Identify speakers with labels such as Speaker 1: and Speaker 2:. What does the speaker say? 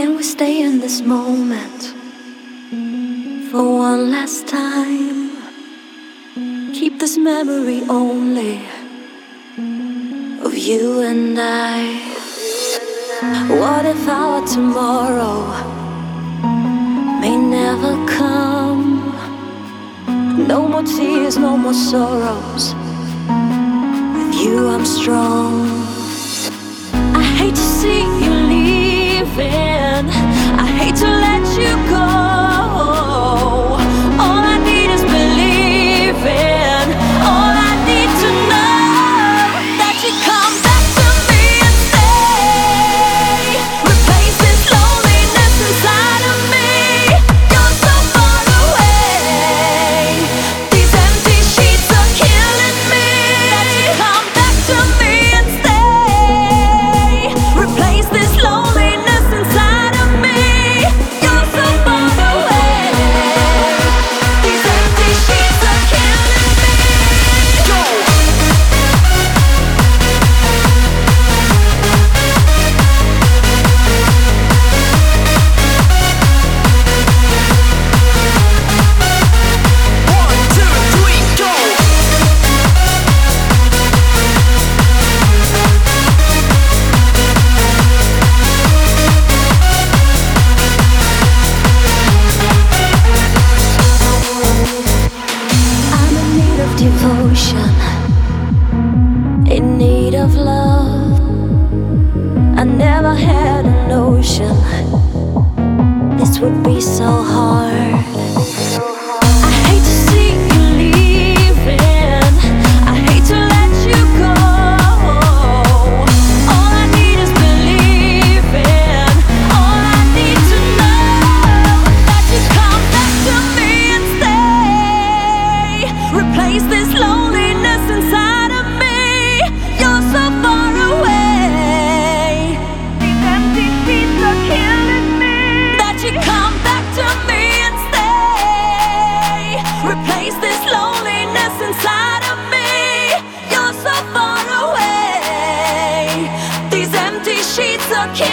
Speaker 1: Can we stay in this moment for one last time? Keep this memory only of you and I. What if our tomorrow may never come? No more tears, no more sorrows. With you I'm strong. I hate to see you leaving, I hate to let you go. All I need is believing, all I need to know that you come back to me and stay. Replace this loneliness inside of me. You're so far away, these empty sheets are killing me. That you come back to me and stay. Replace this loneliness inside of me. You're so far away, these empty sheets are killing me. Go! One, two, three, go! I'm in need of devotion, in need of love. I never had a notion this would be so hard. I hate to see you leaving, I hate to let you go. All I need is believing, all I need to know that you come back to me and stay. Replace this loneliness inside of me. You're so far away, these empty sheets are killing me. That you come back to me and stay. Replace this loneliness inside of me. You're so far away, these empty sheets are killing me.